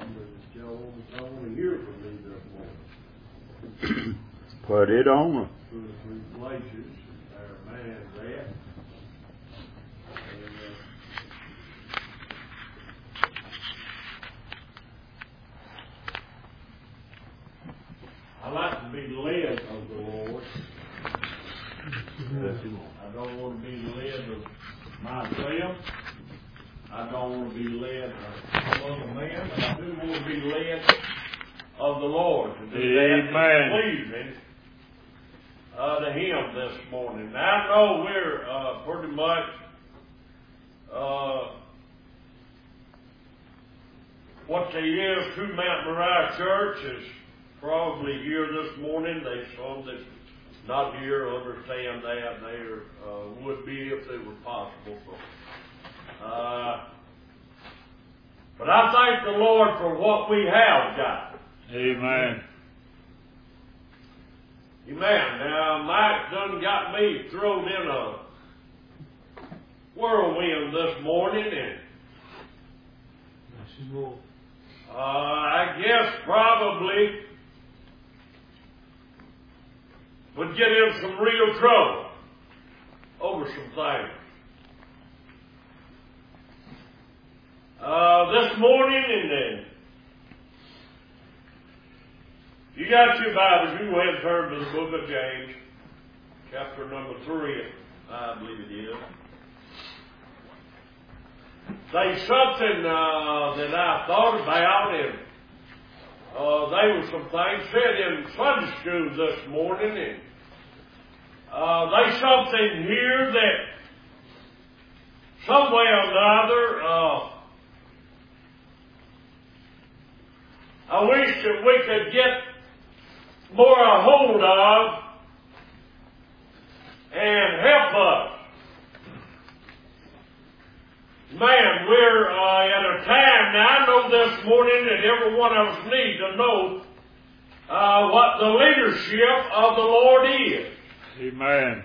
but y'all want to hear from me this morning. Put it on. 2 or 3 places our man's at. I like to be led of the Lord. I don't want to be led of myself. I don't want to be led of some other man, but I do want to be led of the Lord. To do that pleasing to Him this morning. Now, I know we're pretty much what they is to Mount Moriah Church is probably here this morning. They some that's not here understand that. They would be if it were possible. But I thank the Lord for what we have got. Amen. Amen. Now, Mike done got me thrown in a whirlwind this morning, and I guess probably would get in some real trouble over some things. This morning, and then you got your Bibles, you go ahead and turn to the book of James, chapter number 3, I believe it is. There's something that I thought about, and there were some things said in Sunday school this morning, and there's something here that some way or another I wish that we could get more a hold of and help us. Man, we're at a time now. I know this morning that every one of us need to know what the leadership of the Lord is. Amen.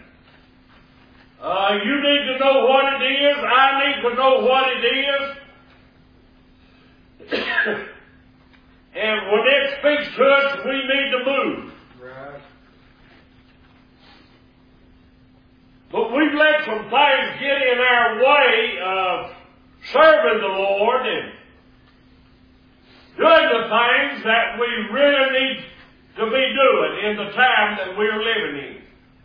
You need to know what it is. I need to know what it is. And when it speaks to us, we need to move. Right. But we've let some things get in our way of serving the Lord and doing the things that we really need to be doing in the time that we're living in.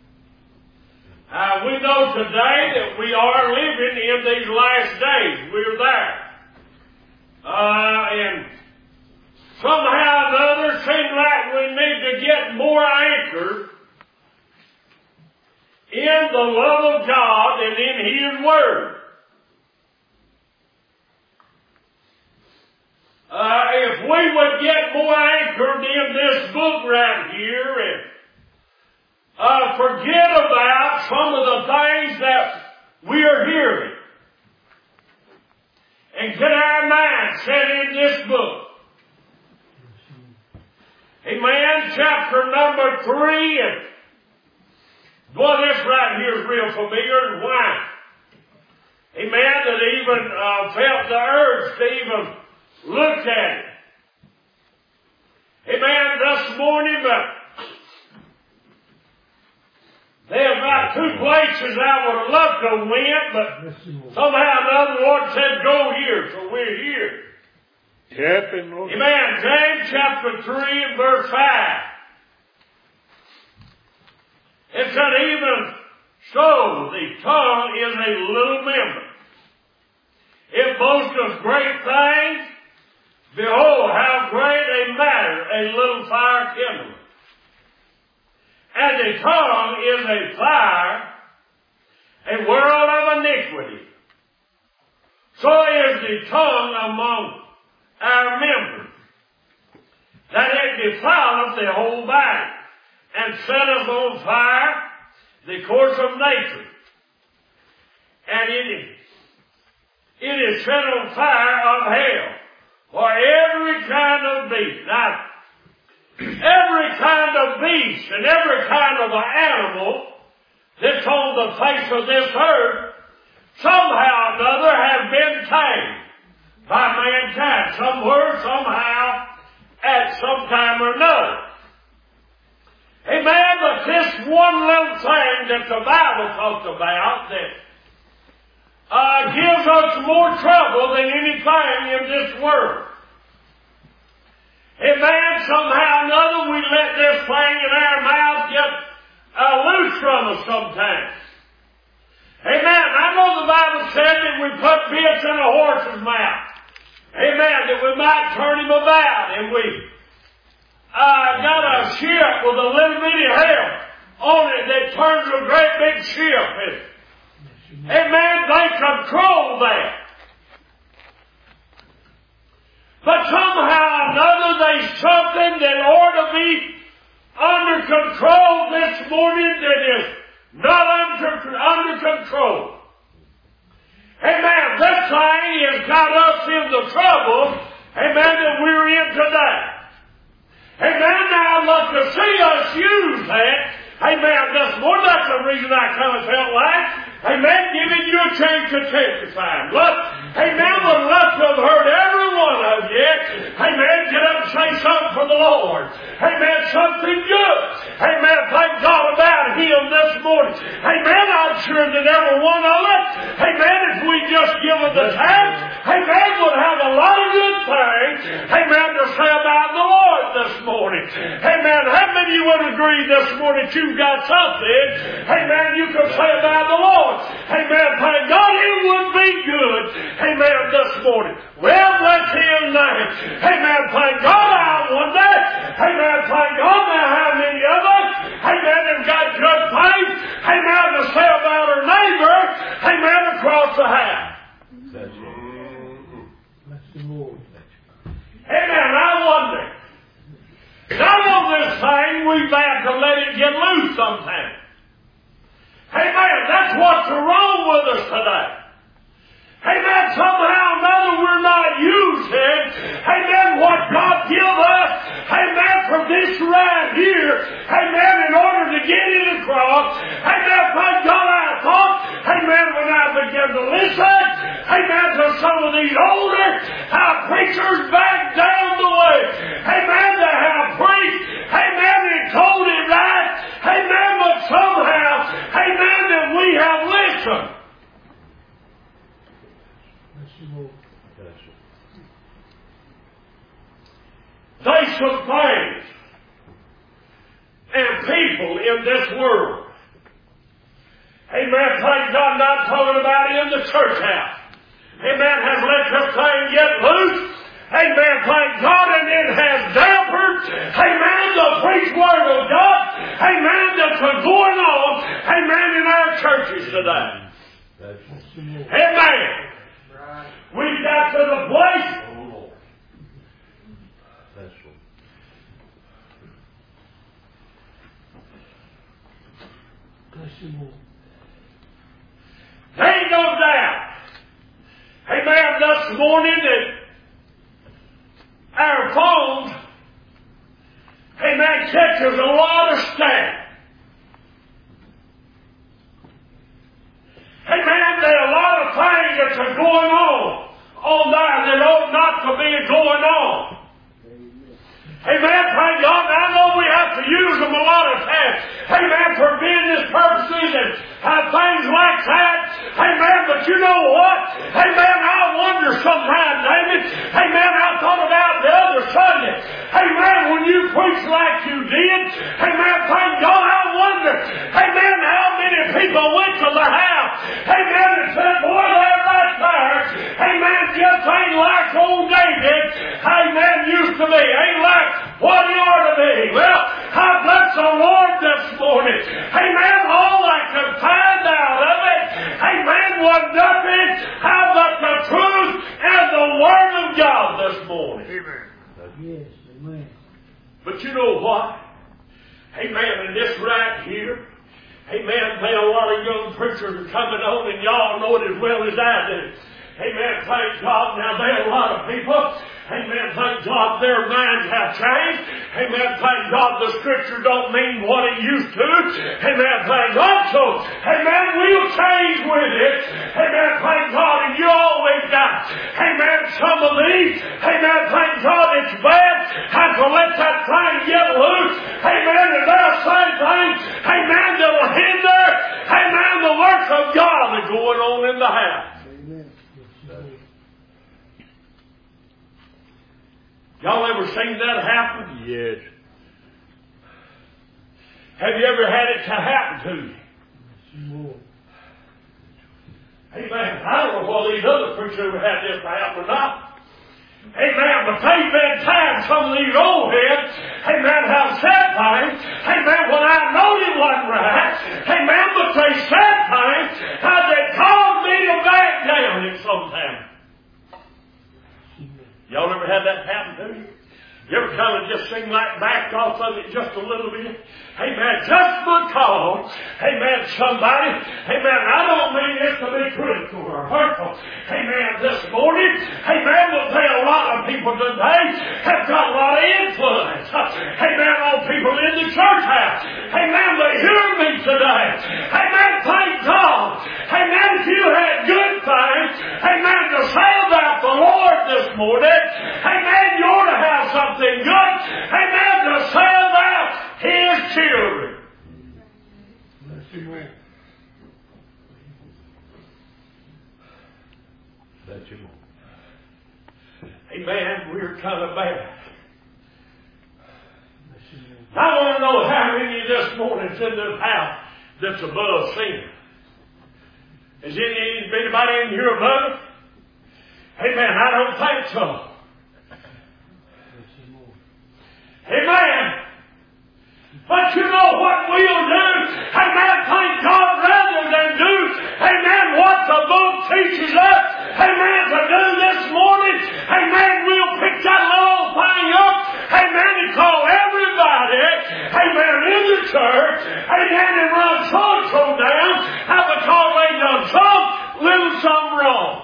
We know today that we are living in these last days. We're there. And somehow or another, it seems like we need to get more anchored in the love of God and in His Word. If we would get more anchored in this book right here and forget about some of the things that we are hearing and get our mind set in this book. Amen. Chapter number 3. And boy, this right here is real familiar. And why? Amen. That even felt the urge to even look at it. Amen. This morning, there's about 2 places I would have loved to went, but somehow or another the Lord said, go here, so we're here. Yep, and Amen. James chapter 3 and verse 5. It said, even so, the tongue is a little member. It boasteth great things. Behold, how great a matter a little fire kindleth. And the tongue is a fire, a world of iniquity. So is the tongue among our members, that it defileth the whole body, and setteth on fire the course of nature. And it is set on fire of hell, for every kind of beast. Now, every kind of beast and every kind of animal that's on the face of this earth, somehow or another, has been tamed by mankind, somewhere, somehow, at some time or another. Amen. But this one little thing that the Bible talks about that gives us more trouble than anything in this world. Amen. Somehow or another we let this thing in our mouth get loose from us sometimes. Amen. I know the Bible said that we put bits in a horse's mouth. Amen. That we might turn him about. And we got a ship with a little bitty helm on it that turns a great big ship. Amen. They control that. But somehow or another there's something that ought to be under control this morning that is not under control. Amen. This thing has got us in the trouble, amen, that we're in today. Amen. Now I'd love to see us use that. Amen. This morning, that's the reason I kind of felt like, amen, giving you a chance to testify. Look, amen, would love to have heard every one of you, amen, get up and say something for the Lord. Amen, something good. Amen, thank God about Him this morning. Amen, I'm sure that every one of us, amen, if we just give it the time, amen, would have a lot of good things, amen, to say about the Lord this morning. Amen, how many of you would agree this morning that you've got something, amen, you can say about the Lord? Amen, thank God it would be good, amen, this morning. Well, bless His name. Amen, thank God I wonder, amen, thank God now how many of us, amen, have got good things, amen, to say about our neighbor, amen, across the house. That's the Lord. Amen, I wonder. Now on this thing, we've got to let it get loose sometimes. Amen, that's what's wrong with us today. Amen, somehow or another we're not using, amen, what God give us, amen, for this right here, amen, in order to get it across. Amen, thank God I thought, amen, when I began to listen, amen, to some of these older preachers back down the way, amen, that have preached, amen, and told it right, amen, but somehow, amen, that we have listened. There's some things and people in this world. Amen. Thank God, not talking about in the church house. Amen. Has let this thing get loose. Amen. Thank God, and it has dampened. Amen. The preached word of God. Amen. That's going on. Amen. In our churches today. Amen. We've got to the place. There ain't no doubt. Amen. This morning that our phones, amen, catches a lot of static. Amen. There are a lot of things that are going on there that ought not to be going on. Amen. Thank God. I know we have to use them a lot of times. Amen. For business purposes and things like that. Amen. But you know what? Amen. I wonder sometimes, David. Amen. I thought about the other Sunday. Amen. When you preached like you did. Amen. Thank God. I wonder. Amen. How many people went to the house. Amen. And said, boy, they're right there. Amen. Just ain't like old David. Amen. Used to be. Ain't like what he ought to be. Well, I bless the Lord this morning. Amen. All I could find out of it, amen, was nothing but the truth and the Word of God this morning. Amen. Yes, amen. But you know what? Amen. And this right here, amen, there are a lot of young preachers are coming on, and y'all know it as well as I do. Amen. Thank God. Now there are a lot of people. Amen. Thank God their minds have changed. Amen. Thank God the Scripture don't mean what it used to. Amen. Thank God. So, amen, we'll change with it. Amen. Thank God. And you always got, amen, some of these. Amen. Thank God it's bad. Have to let that thing get loose. Amen. And they'll say things. Amen. That'll hinder. Amen. The work of God that's going on in the house. Y'all ever seen that happen? Yes. Have you ever had it to happen to you? Amen. I don't know whether these other preachers ever had this to happen or not. Amen. But they've been times some of these old heads, amen, have said things, amen, when I knowed it wasn't right, amen, but they said things, how they caused me to back down it sometimes. Y'all ever had that happen to you? You ever kind of just seem like backed off of it just a little bit? Amen. Just because, amen, somebody, amen, I don't mean this to be critical or hurtful, amen, this morning, amen, but there are a lot of people today have got a lot of influence, amen, on people in the church house. Amen, they hear me today. Amen, thank God. Amen, if you had good things, amen, to say about the Lord this morning, amen, you ought to have something good, amen, to say about His children. That's your moment. Amen, we're kind of bad. I want to know how many this morning's in this house that's above sin. Is anybody in here above it? Amen, I don't think so. Amen. But you know what we'll do? Amen. Thank God rather than do, amen, what the book teaches us, amen, to do this morning. Amen. We'll pick that little thing up. Amen. And call everybody, amen, in the church, amen, and run so down because they done some little something wrong.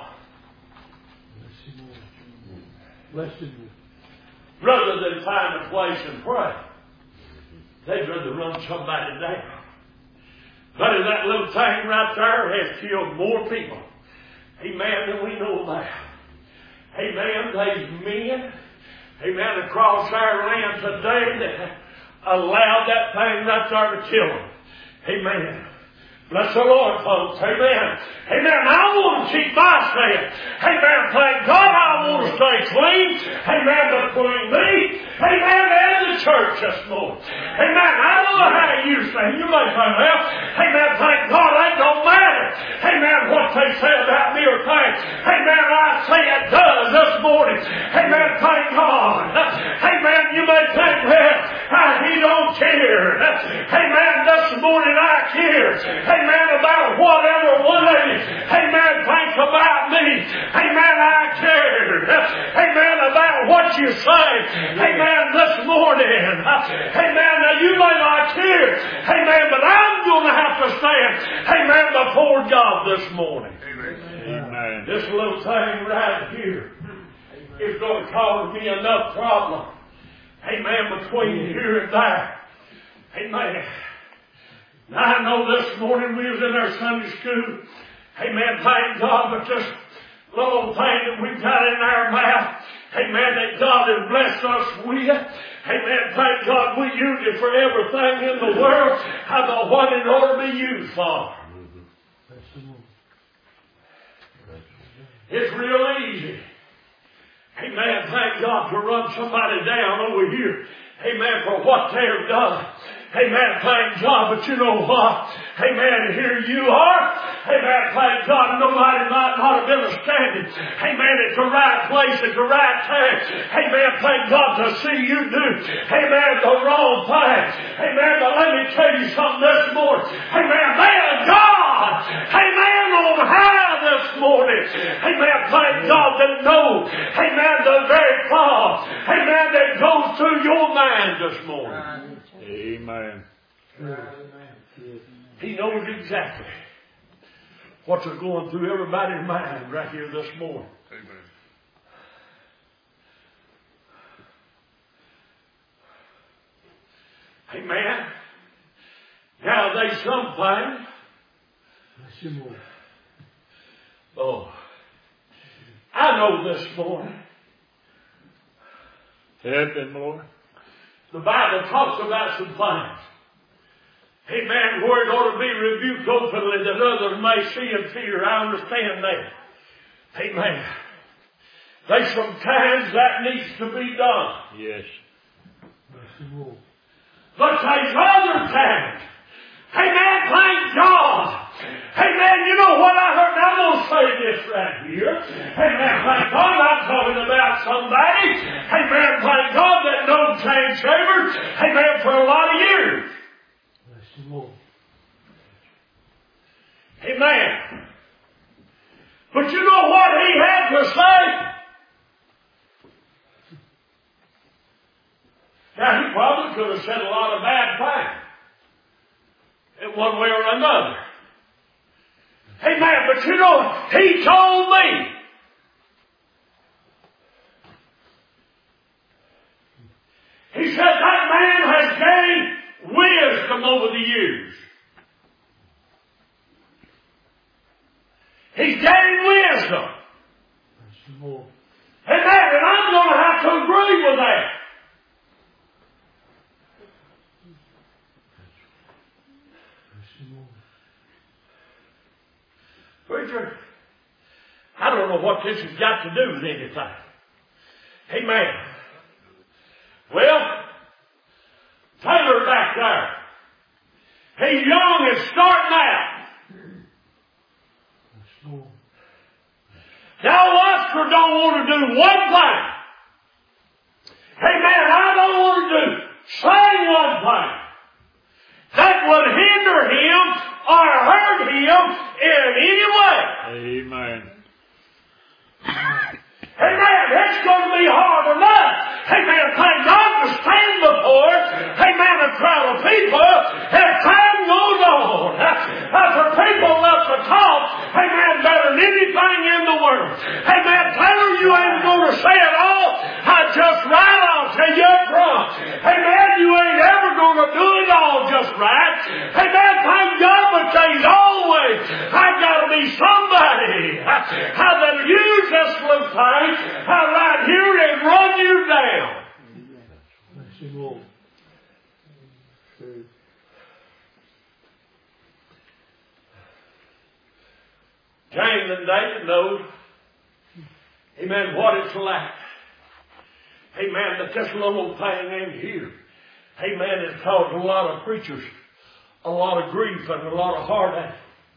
Rather than find a place and pray, they'd rather run somebody down. But that little thing right there has killed more people, amen, than we know about. Amen, these men, amen, across our land today that allowed that thing right there to kill them. Amen. Bless the Lord, folks. Amen. Amen. I want to keep my stand. Amen. Thank God I want to stay clean. Amen. Between me, amen, and the church this morning. Amen. I don't know how you stand. You may say, well, amen, thank God that don't matter. Amen. What they say about me or things. Amen. I say it does this morning. Amen. Thank God. Amen. You may think, well, He don't care. Amen. This morning I care. Amen, about whatever one lady, amen, think about me. Amen, I care. Amen, about what you say. Amen, this morning. Amen, now you may not care. Amen, but I'm going to have to stand, amen, before God this morning. Amen. This little thing right here is going to cause me enough problem. Amen, between here and there. Amen. Now, I know this morning we was in our Sunday school. Amen, thank God, but this little thing that we've got in our mouth, amen, that God has blessed us with. Amen, thank God we use it for everything in the world. I know what it ought to be used for. It's real easy. Amen, thank God, to run somebody down over here. Amen, for what they have done. Amen, thank God, but you know what? Amen, here you are. Amen, thank God, nobody might not have been standing. Amen, at the right place, at the right time. Amen, thank God to see you do. Amen, the wrong thing. Amen, but let me tell you something this morning. Amen, there's God. Amen, on high this morning. Amen, thank God that knows. Amen, the very thought. Amen, that goes through your mind this morning. Amen. He knows exactly what's going through everybody's mind right here this morning. Amen. Amen. Now there's something. Oh, I know this morning. Help him, Lord. The Bible talks about some things. Amen. Where it ought to be rebuked openly that others may see and fear. I understand that. Amen. There's some times that needs to be done. Yes. But there's other times. Amen. Thank God. Amen. You know what I heard? I'm going to say this right here. Amen. Thank God I'm talking about somebody. Amen. Thank God that known James Shavers. Amen. For a lot of years. Amen. But you know what he had to say? Now, he probably could have said a lot of bad things in one way or another. Amen. But you know, he told me. He said that man has gained wisdom over the years. He's gained wisdom. Amen. And I'm going to have to agree with that. Preacher, I don't know what this has got to do with anything. Amen. Well, Taylor back there. He's young and starting out. Now Oscar don't want to do one thing. Amen. I don't want to say one thing that would hinder him or hurt him in any way. Amen. Amen. It's going to be hard enough. Amen. Thank God to stand before, amen, a crowd of people as time goes on. For people love to talk, amen, better than anything in the world. Amen. Taylor, you ain't going to say it all. I just right on till you up front. Amen. You ain't ever going to do it all just right. Amen. Thank God, but there's always, I've got to be somebody that'll use this little thing right here and run you down. James and David knows, amen, what it's like. Amen, that this little thing in here, amen, has caused a lot of preachers a lot of grief and a lot of heartache.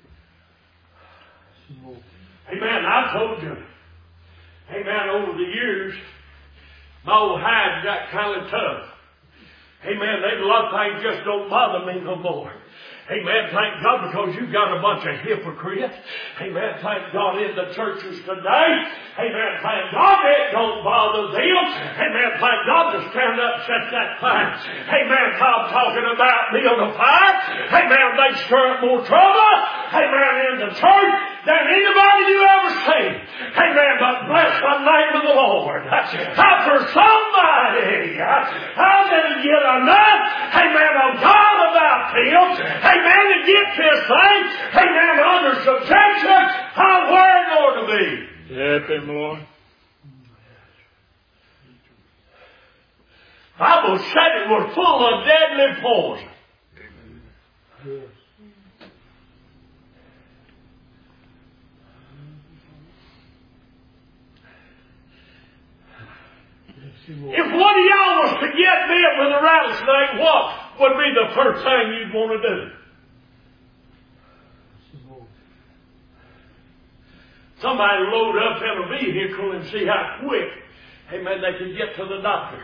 Amen, I told you, amen, over the years, my old hide got kind of tough. Amen, there's a lot of things just don't bother me no more. Amen. Thank God because you've got a bunch of hypocrites. Amen. Thank God in the churches today. Amen. Thank God it don't bother them. Amen. Thank God to stand up and set that thing. Amen. I'm talking about build a fire. Amen. They stir up more trouble. Amen. In the church than anybody you ever seen. Amen. But bless the name of the Lord. For somebody, I'm going to get enough. Amen. Of God about them. Amen, to get this thing, amen, under subjection of where it ought to be. Help him, Lord. The Bible said it was full of deadly poison. Yes. If one of y'all was to get bit with a rattlesnake, what would be the first thing you'd want to do? Somebody load up in a vehicle and see how quick, amen, they could get to the doctor.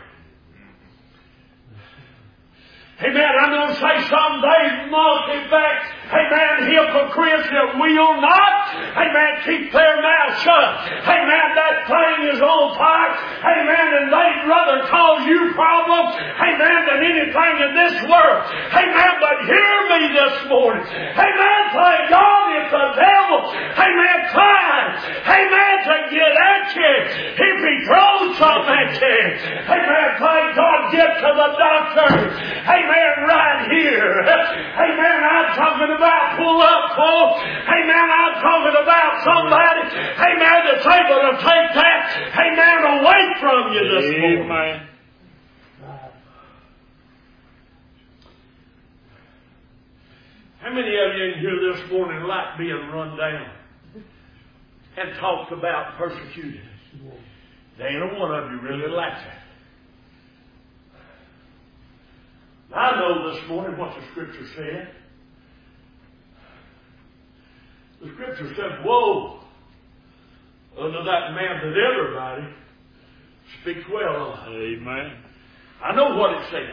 Amen. I'm going to say some days multi-fact, amen, hypocrites that will not, amen, keep their mouth shut. Amen, that thing is on fire. Amen, and they I'd rather cause you problems, amen, than anything in this world. Amen, but hear me this morning. Amen, thank God it's the devil, amen, trying, amen, to get at you. If he throws something at you, amen, thank God, get to the doctor. Amen, right here. Amen, I'm talking about pull up, folks. Amen, I'm talking about somebody, amen, that's able to take that, amen, away from you this morning. Amen. How many of you in here this morning like being run down and talked about persecuted? There ain't one of you really like that. I know this morning what the Scripture said. The Scripture said, woe unto that man that everybody speaks well of. Amen. I know what it said.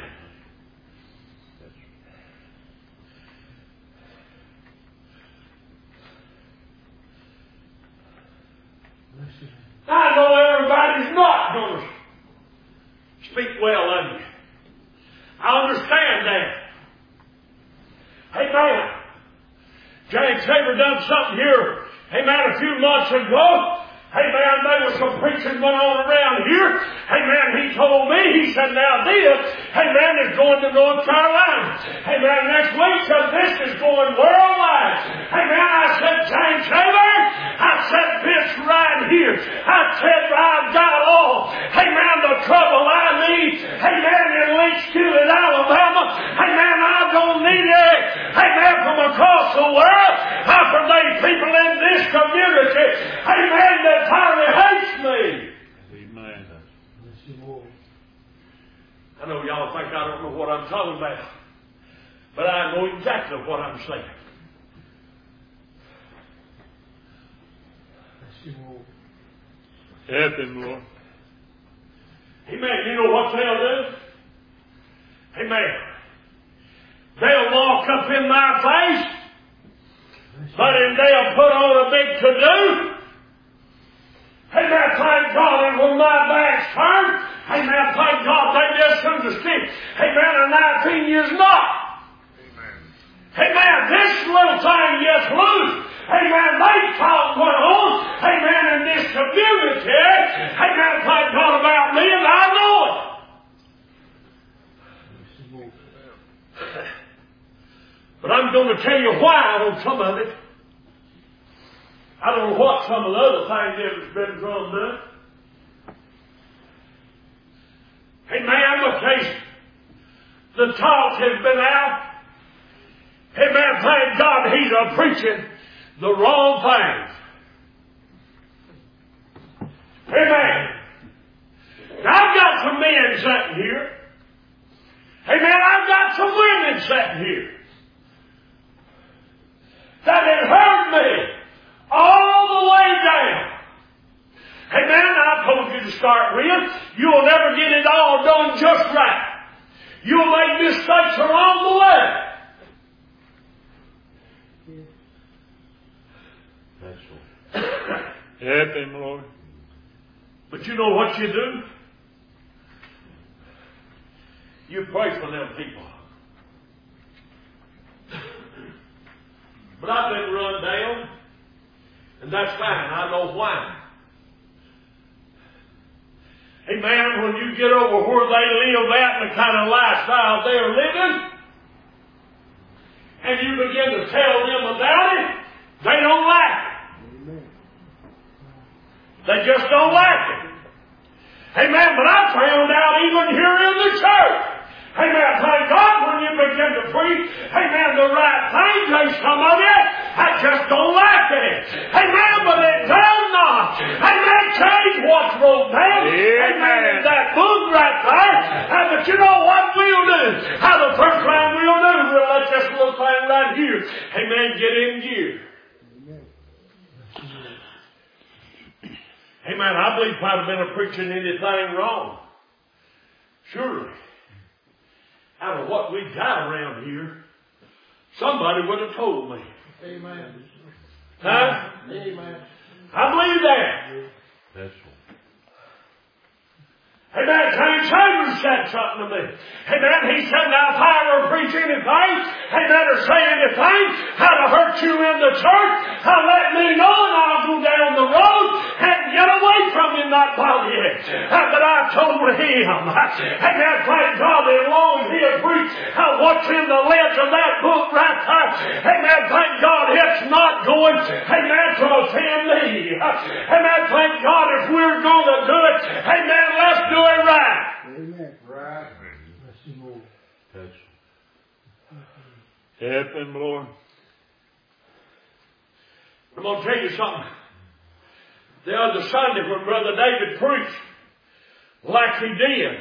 I know everybody's not going to speak well of you. I understand that. Amen. James Tabor done something here, amen, a few months ago. Amen, there was some preaching going on around here. Amen, he told me, he said, now this, amen, is going to North Carolina. Amen, next week, so this is going worldwide. Amen, I said, James Tabor, I said, this right here. I said, I've got all, amen, the trouble I need, amen, in Lynchfield, Alabama. Amen, I don't need it, amen, from across the world. For these people in this community, amen, that entirely hates me. Amen. I know y'all think I don't know what I'm talking about, but I know exactly what I'm saying. Help him, Lord. Amen. You know what they'll do? Amen. They'll walk up in my face, but then they'll put on a big to-do. Amen, thank God, and when my back's turned, amen, thank God, they just understand. Amen, and 19 years not. Amen, this little thing gets loose. Amen, they talk going on. Amen, in this community. Amen, thank God about me, and I know it. But I'm going to tell you why on some of it. I don't know what some of the other things that's been drummed up. Amen, because the talk has been out. Amen, thank God he's preaching the wrong things. Amen. Now, I've got some men sitting here. Amen, I've got some women sitting here that have heard me all the way down. Amen. I told you to start with. You'll never get it all done just right. You'll make mistakes along the way. That's right. Help him, Lord. But you know what you do? You pray for them people. But I've been run down. And that's fine. I know why. Amen. When you get over where they live at and the kind of lifestyle they're living, and you begin to tell them about it, they don't like it. They just don't like it. Amen. But I found out even here in the church. Amen. Thank God when you begin to preach, amen, the right things, there's some of it, I just don't like it. Amen. But it does not. Amen. Change what's wrote down. Amen. In that book right there. But you know what we'll do? The first thing we'll do, we'll let this little thing right here, amen, get in gear. Amen. I believe if I'd have been preaching anything wrong, surely, out of what we got around here, somebody would have told me. Amen. Huh? Amen. I believe that. That's Amen. James Chambers said something to me. Amen. He said, now if I ever preach anything, amen, or say anything, how to hurt you in the church, let me know and I'll go down the road and get away from you, not bother you. But I told him, amen, thank God that as long as he'll preach what's in the lids of that book right there, amen, thank God it's not going, amen, to offend me. Amen, thank God if we're going to do it, amen, let's do it right. Amen. Right. Help him, Lord. I'm going to tell you something. The other Sunday when Brother David preached, like he did,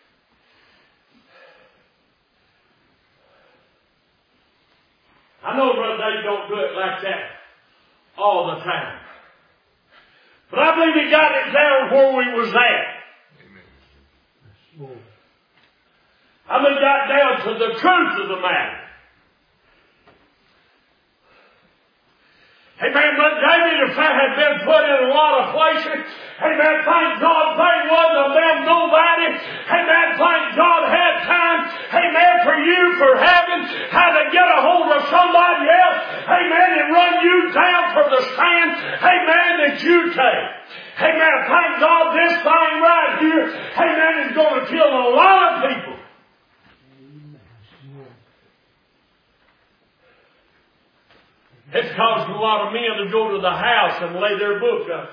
I know Brother David don't do it like that all the time. But I believe he got it down where we was at. I believe he got down to the truth of the matter. Amen. But David, if that had been put in a lot of places, amen, thank God they wasn't of them nobody. Amen, thank God had time, amen, for you for having how to get a hold of somebody else, amen, and run you down for the stand, amen, that you take. Amen, thank God this thing right here, amen, is going to kill a lot of people. It's causing a lot of men to go to the house and lay their book up.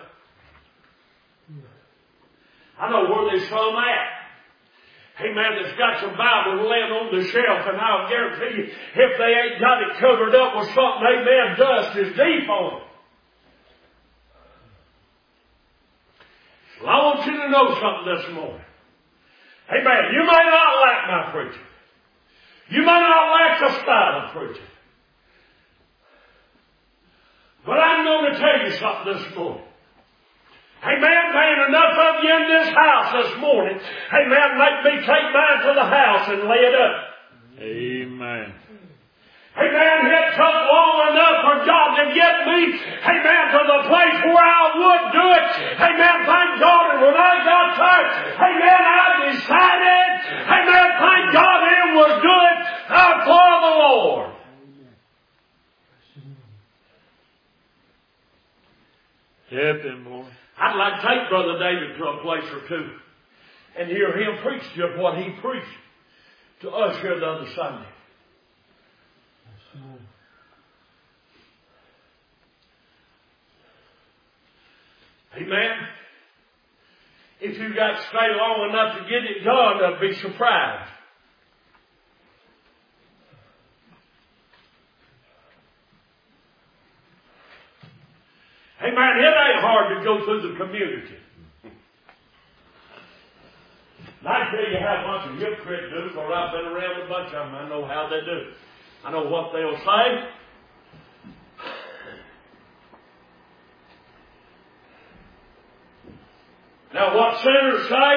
I know where there's some at. Amen, that's got some Bibles laying on the shelf, and I'll guarantee you, if they ain't got it covered up with something, amen, dust is deep on it. Well, I want you to know something this morning. Amen, you may not like my preaching. You may not like the style of preaching. But I'm going to tell you something this morning. Amen. Man, enough of you in this house this morning. Amen. Make me take mine to the house and lay it up. Amen. Amen. It took long enough for God to get me, amen, to the place where I would do it. Amen. Thank God. And when I got there, amen, I decided, amen, thank God it was good for the Lord. Help him, Lord. I'd like to take Brother David to a place or two and hear him preach just what he preached to us here the other Sunday. Amen. If you got to stay long enough to get it done, I'd be surprised. Amen. It ain't hard to go through the community. And I tell you how a bunch of hypocrites do, because I've been around a bunch of them. I know how they do. I know what they'll say. Now, what sinners say,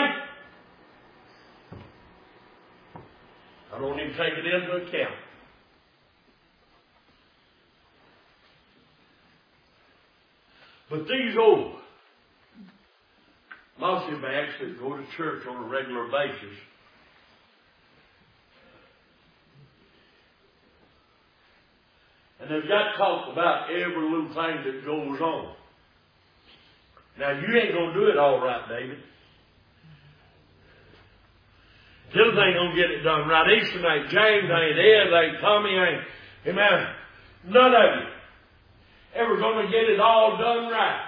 I don't even take it into account. But these old mossy bags that go to church on a regular basis, and they've got to talk about every little thing that goes on. Now, you ain't going to do it all right, David. Tillis ain't going to get it done right. Easton ain't. James ain't. Ed ain't. Tommy ain't. Amen. None of you ever going to get it all done right.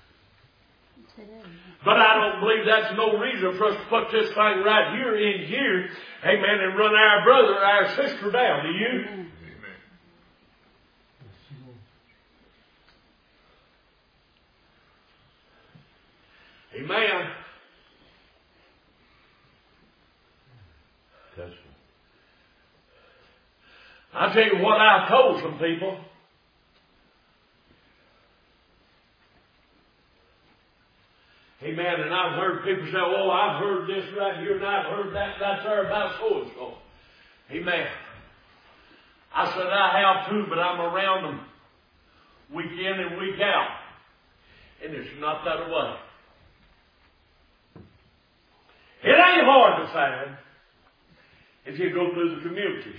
But I don't believe that's no reason for us to put this thing right here in here, amen, and run our brother, our sister down. Do you? Amen. Amen. I'll tell you what I've told some people. Amen. And I've heard people say, oh, I've heard this right here and I've heard that right there about so and so. Amen. I said, I have too, but I'm around them week in and week out. And it's not that way. It hard to find if you go through the communities.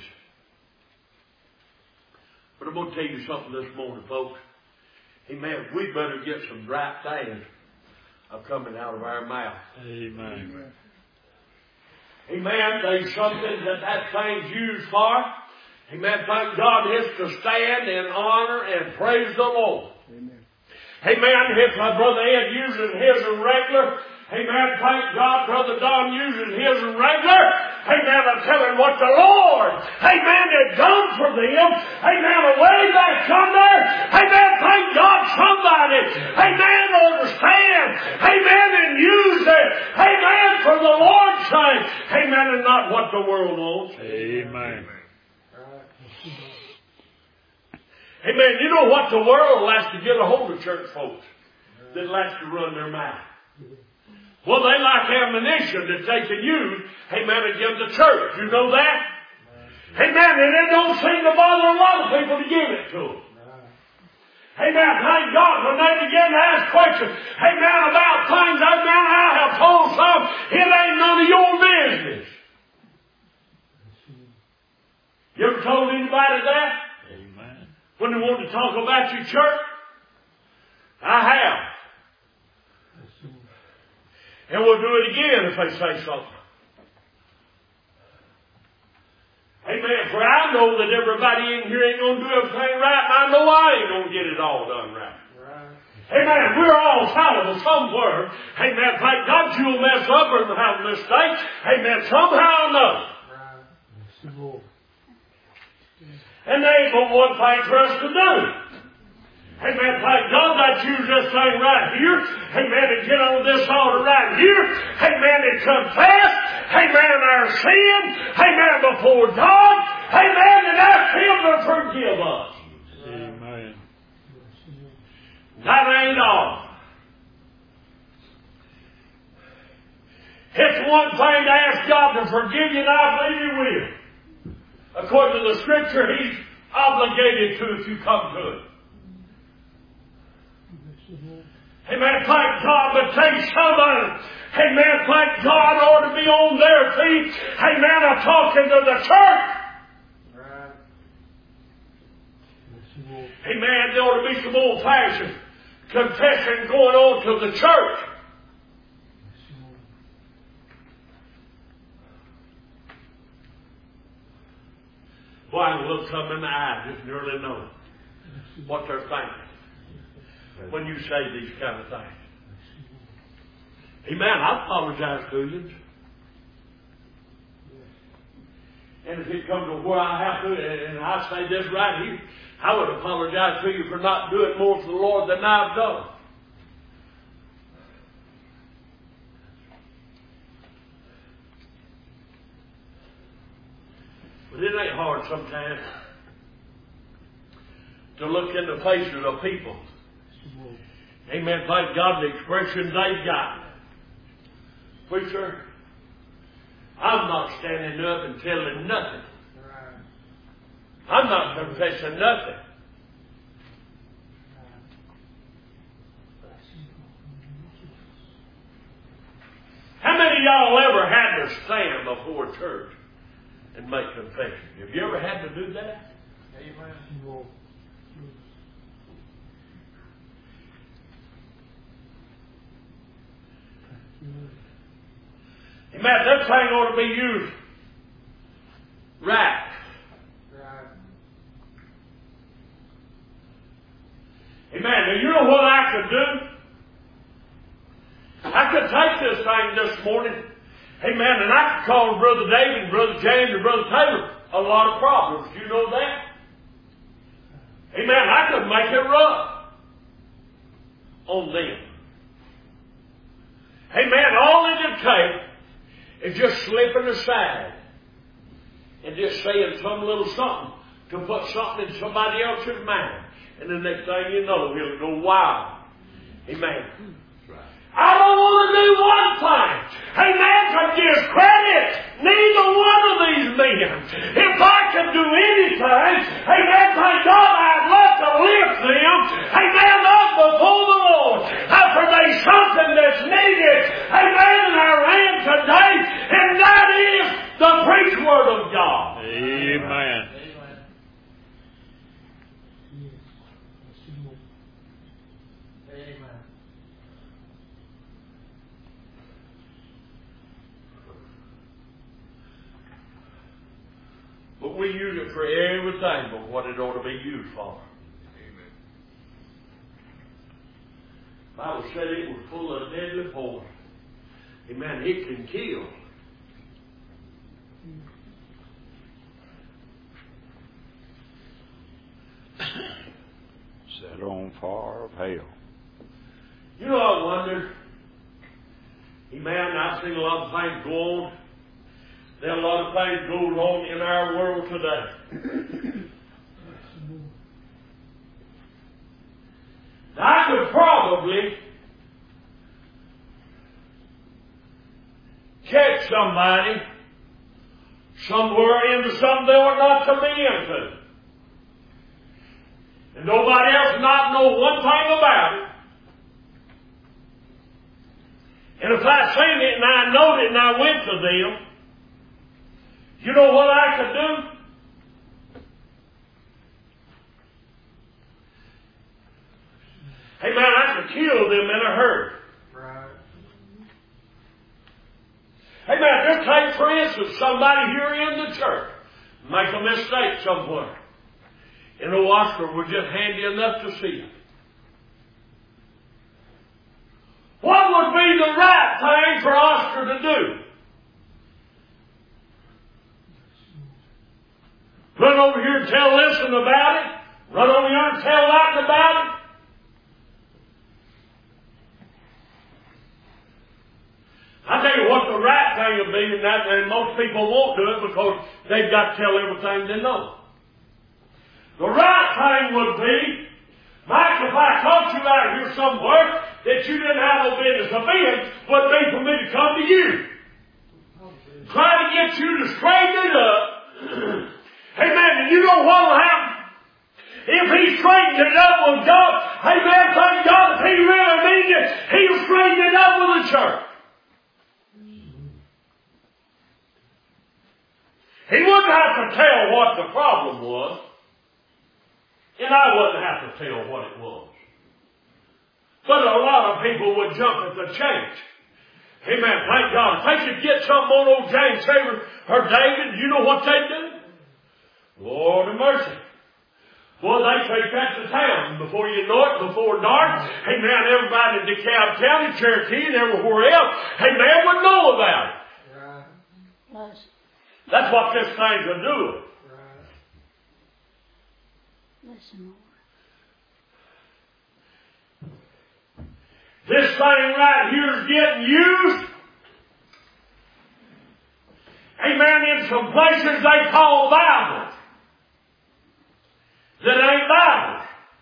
But I'm going to tell you something this morning, folks. Amen. We better get some right things coming out of our mouth. Amen. Amen. There's something that thing's used for. Amen. Thank God it's to stand and honor and praise the Lord. Amen. Amen. If my brother Ed uses his regular, amen. Thank God Brother Don uses his regular. Amen. I'm telling what the Lord, amen, had done for them. Amen. Away back somewhere. Amen. Thank God somebody, amen, understand. Amen. And use it. Amen. For the Lord's sake. Amen. And not what the world wants. Amen. Amen. You know what the world likes to get a hold of church folks? That likes to run their mouth. Well, they like ammunition that they can use, amen, against the church. You know that? Amen. And it don't seem to bother a lot of people to give it to them. Amen. Thank God when they begin to ask questions, amen, about things, amen, I have told some, it ain't none of your business. You ever told anybody that? Amen. When they want to talk about your church? I have. And we'll do it again if they say something. Amen. For I know that everybody in here ain't going to do everything right, and I know I ain't going to get it all done right. Amen. We're all fallible somewhere. Amen. Thank God you'll mess up or have a mistake. Amen. Somehow or another. And there ain't but one thing for us to do. Amen. Thank God that use this thing right here. Amen. And get on this altar right here. Amen. And confess. Amen. Our sin. Amen. Before God. Amen. And ask Him to forgive us. Amen. That ain't all. It's one thing to ask God to forgive you, and I believe He will. According to the Scripture, He's obligated to if you come to it. Amen. Thank God, but take somebody. Amen. Thank God ought to be on their feet. Amen. I'm talking to the church. Amen. There ought to be some old-fashioned confession going on to the church. Why, look them in the eye, just nearly know what they're thinking when you say these kind of things. Amen. I apologize to you. And if it comes to where I have to, and I say this right here, I would apologize to you for not doing more for the Lord than I've done. But it ain't hard sometimes to look in the faces of people. Amen. Thank God the expressions they've got. Preacher, I'm not standing up and telling nothing. I'm not confessing nothing. How many of y'all ever had to stand before church and make confession? Have you ever had to do that? Amen. Amen. That thing ought to be used right. Amen. Now you know what I could do? I could take this thing this morning. Amen. And I could cause Brother David, Brother James, and Brother Taylor a lot of problems. Do you know that? Amen. I could make it rough on them. Amen. All it would take is just slipping aside and just saying some little something to put something in somebody else's mind. And the next thing you know, he'll go wild. Amen. I don't want to do one thing. Amen. To discredit neither one of these men. If I could do anything, amen, thank God I'd love to lift them, amen, up before the Lord. For there's something that's needed, amen, in our land today, and But we use it for everything but what it ought to be used for. Amen. The Bible said it was full of deadly poison. Amen. It can kill. Set on fire of hell. You know, I wonder, amen, I've seen a lot of things go on. There are a lot of things going on in our world today. I could probably catch somebody somewhere into something they ought not to be into. And nobody else not know one thing about it. And if I seen it and I knowed it and I went to them, you know what I could do? Hey man, I could kill them in a hurry. Right. Hey man, just take for instance somebody here in the church make a mistake somewhere. And the Oscar was just handy enough to see it. What would be the right thing for Oscar to do? Run over here and tell Listen about it? Run over here and tell Latin about it? I tell you what the right thing would be, and most people won't do it because they've got to tell everything they know. The right thing would be, Mike, if I caught you out here somewhere that you didn't have no business of being, would be for me to come to you. Try to get you to straighten it up. Amen. And you know what will happen? If he straightens it up with God, amen, thank God, if he really means it, he'll straighten it up with the church. He wouldn't have to tell what the problem was. And I wouldn't have to tell what it was. But a lot of people would jump at the chance. Amen. Thank God. If they could get something on old James Taylor or David, you know what they do? Lord of mercy. Boy, they take that to town. Before you know it, before dark, amen, everybody in DeKalb County, Cherokee, and everywhere else, amen, would know about it. Right. That's what this thing's are doing. Listen, Lord. This thing right here is getting used. Amen. In some places they call Bibles that ain't Bibles.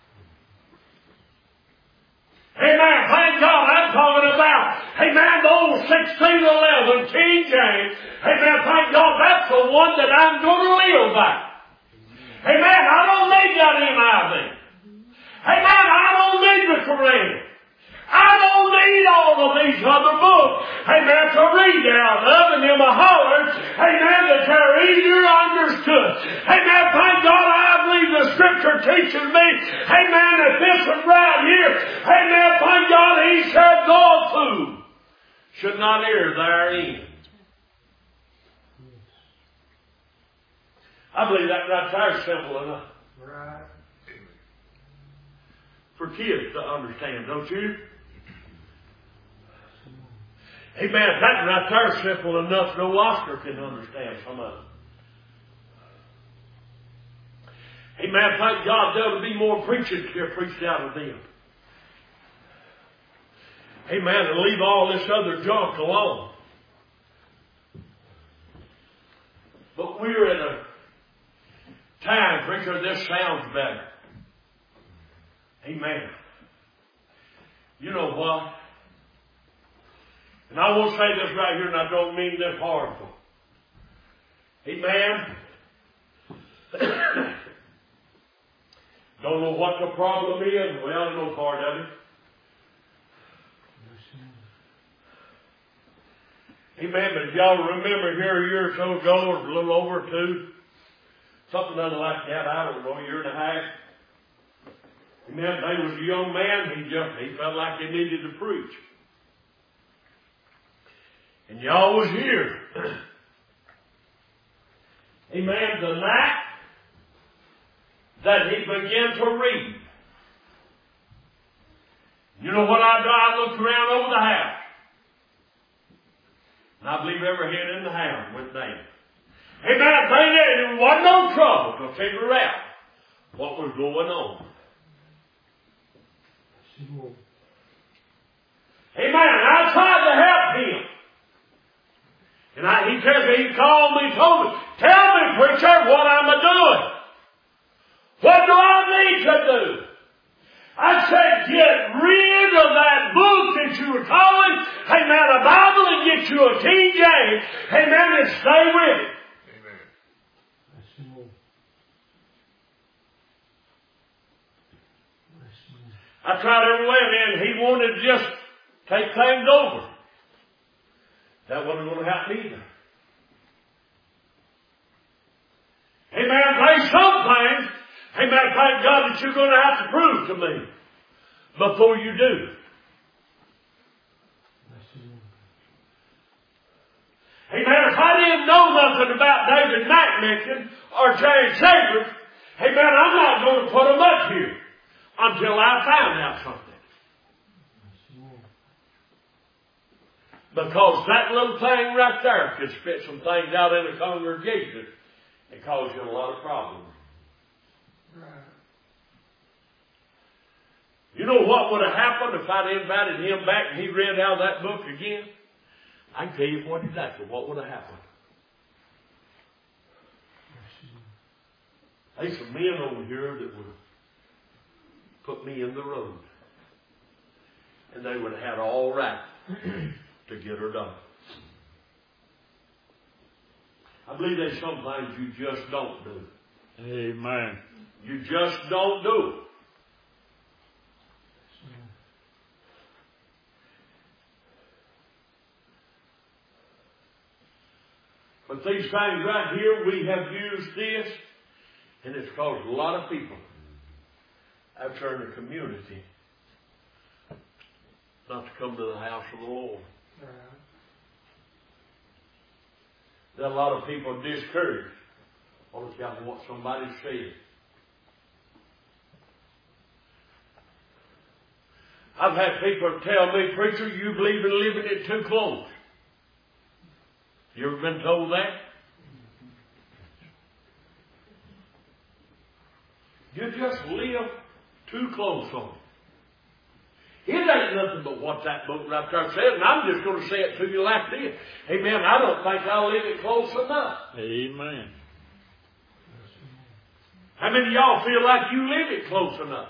Amen. Thank God I'm talking about, amen, the old 1611 King James. Amen. Thank God that's the one that I'm going to live by. Amen. I don't need that NIV. Amen. I don't need the Quran. I don't need all of these other books. Amen. To read out of and them a holler. Amen. That they're easier understood. Amen. Thank God I believe the Scripture teaches me. Amen. That this one right here. Amen. Thank God he said no food should not err therein. I believe that right there is simple enough. Right. For kids to understand, don't you? Amen. That right there is simple enough no Oscar can understand some of it. Amen. Thank God there'll be more preaching here preached out of them. Amen. And leave all this other junk alone. But we're in a time, preacher, this sounds better. Amen. You know what? And I will say this right here, and I don't mean this horrible. Amen. Don't know what the problem is. Well, I know part of it. Amen. But if y'all remember here a year or so ago, or a little over two, something like that, I don't know, a year and a half. Amen. There was a young man, he felt like he needed to preach. And y'all was here. amen, the night that he began to read. You know what I do? I looked around over the house. And I believe every head in the house went down. Amen. I think there wasn't no trouble to figure out what was going on. Amen. I tried to help him. And he tells me, he called me, told me, tell me, preacher, what I'm a-doing. What do I need to do? I said, get rid of that book that you were calling, amen, a Bible, and get you a King James, amen, and stay with it. Amen. I tried every way, man. He wanted to just take things over. That wasn't going to happen either. Amen. There's some things, amen, thank God that you're going to have to prove to me before you do. Amen. If I didn't know nothing about David Macknicken or James Schaefer, amen, I'm not going to put them up here until I found out something. Because that little thing right there could spit some things out in the congregation and cause you a lot of problems. Right. You know what would have happened if I'd invited him back and he read out that book again? I can tell you exactly what would have happened. There's some men over here that would put me in the road. And they would have had all right to get her done. I believe there's some things you just don't do. Amen. You just don't do it. But these things right here, we have used this, and it's caused a lot of people out there in the community not to come to the house of the Lord. There are a lot of people discouraged on account of what somebody said. I've had people tell me, preacher, you believe in living it too close. You ever been told that? You just live too close on it. It ain't nothing but what that book right there says, and I'm just going to say it to you like this. Amen. I don't think I'll live it close enough. Amen. How many of y'all feel like you live it close enough?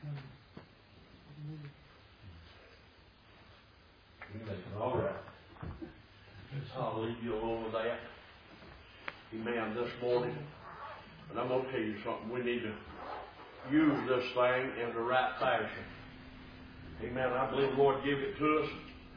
All right. I'll leave you alone with that. Amen. This morning. And I'm going to tell you something. We need to use this thing in the right fashion. Amen. I believe the Lord gave it to us.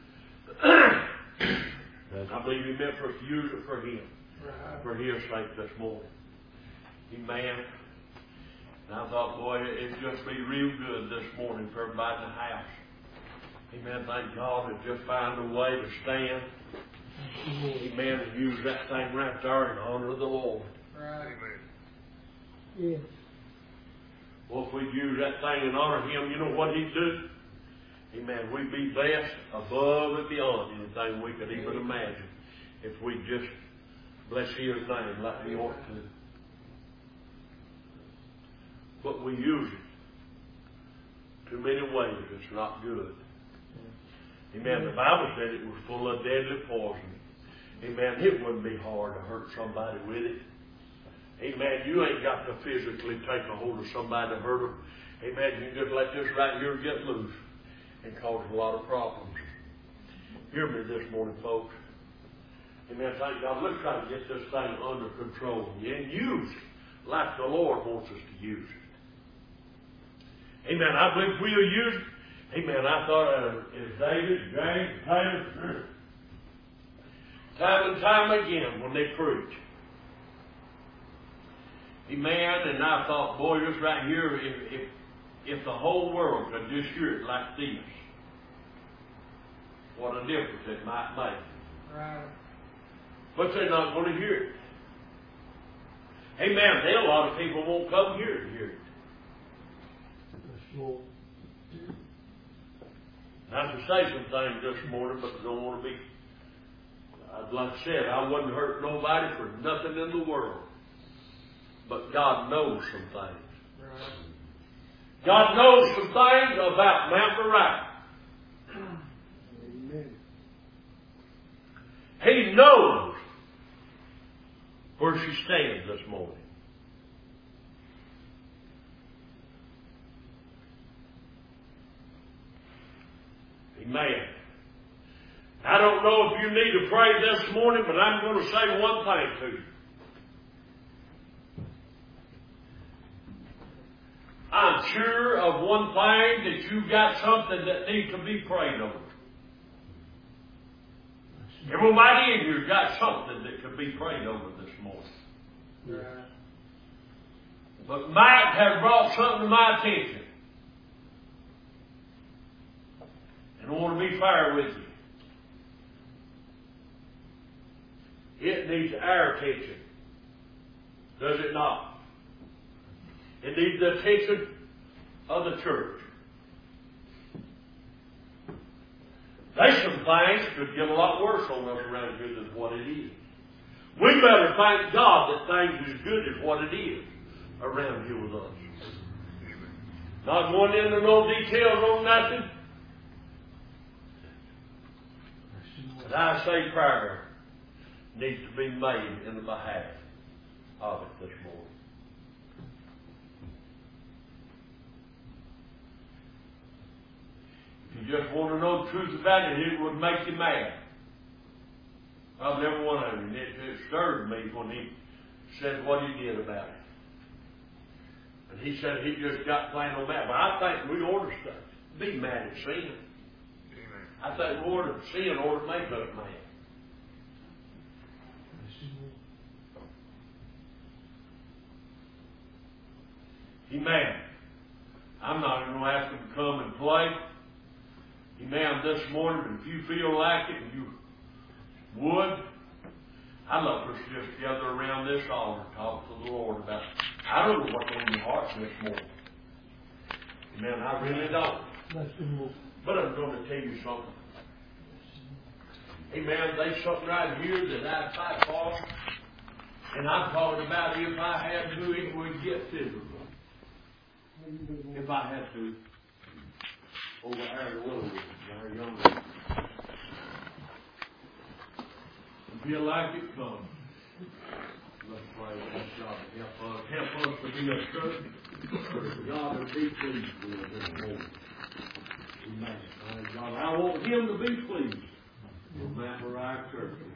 I believe He meant for us to use it for Him. For His sake this morning. Amen. And I thought, boy, it'd just be real good this morning for everybody in the house. Amen. Thank God to just find a way to stand. Amen. And use that thing right there in honor of the Lord. Right. Amen. Yeah. Well, if we use that thing in honor of Him, you know what He'd do? Amen. We'd be blessed above and beyond anything we could even imagine if we just bless His name like we ought to. But we use it too many ways. It's not good. Amen. The Bible said it was full of deadly poison. Amen. It wouldn't be hard to hurt somebody with it. Amen. You ain't got to physically take a hold of somebody to hurt them. Amen. You can just let this right here get loose and cause a lot of problems. Hear me this morning, folks. Amen. Thank God. Let's try to get this thing under control and use it like the Lord wants us to use it. Amen. I believe we'll use it. Amen. I thought as David, James, Taylor, time and time again when they preach. Amen. And I thought, boy, this right here, if the whole world could just hear it like this, what a difference it might make. Right. But they're not going to hear it. Amen. There a lot of people won't come here to hear it. Not to say some things this morning, but I don't want to be, like I said, I wouldn't hurt nobody for nothing in the world. But God knows some things. God knows some things about Mount Moriah. Amen. He knows where she stands this morning. Amen. I don't know if you need to pray this morning, but I'm going to say one thing to you. I'm sure of one thing, that you've got something that needs to be prayed over. Everybody in here got something that could be prayed over this morning. Right. But Mike has brought something to my attention. And I want to be fair with you. It needs our attention. Does it not? It needs the attention of the church. There's some things could get a lot worse on us around here than what it is. We better thank God that things is good as what it is around here with us. Not going into no details on nothing. But I say prayer needs to be made in the behalf of it this morning. If you just want to know the truth about it, it would make you mad. Of every one of them. It stirred me when he said what he did about it. And he said he just got plain on that. But I think we ought to be mad at sin. Amen. I think we ought to sin ought to make us mad. Amen. I'm not even going to ask him to come and play. Amen. This morning, but if you feel like it and you would, I'd love for us to just gather around this altar and talk to the Lord about, I don't know what's on your heart this morning. Amen. I really don't. But I'm going to tell you something. Amen. There's something right here that I'd fight for. And I'm talking about if I had to, it would get physical. If I had to, over there a little bit, our younger. Feel like it comes. Let's pray that God help us to be a church. God will be pleased with us this morning. Amen. God, I want Him to be pleased with Mount Moriah Church.